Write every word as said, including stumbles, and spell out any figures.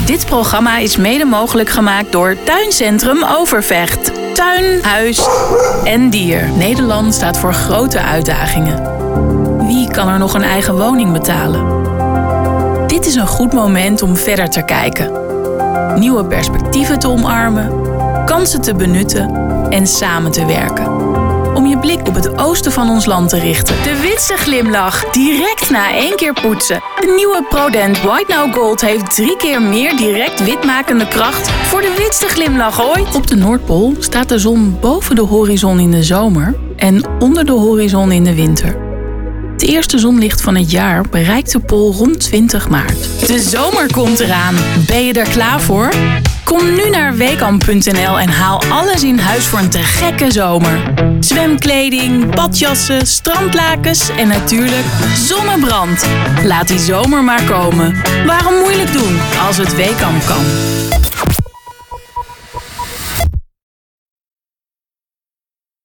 Dit programma is mede mogelijk gemaakt door Tuincentrum Overvecht. Tuin, huis en dier. Nederland staat voor grote uitdagingen. Wie kan er nog een eigen woning betalen? Dit is een goed moment om verder te kijken. Nieuwe perspectieven te omarmen, kansen te benutten en samen te werken. Om je blik op het oosten van ons land te richten. De witste glimlach, direct na één keer poetsen. De nieuwe ProDent White Now Gold heeft drie keer meer direct witmakende kracht voor de witste glimlach ooit. Op de Noordpool staat de zon boven de horizon in de zomer en onder de horizon in de winter. Het eerste zonlicht van het jaar bereikt de pool rond twintig maart. De zomer komt eraan. Ben je er klaar voor? Kom nu naar weekamp punt n l en haal alles in huis voor een te gekke zomer. Zwemkleding, badjassen, strandlakens en natuurlijk zonnebrand. Laat die zomer maar komen. Waarom moeilijk doen als het Weekamp kan?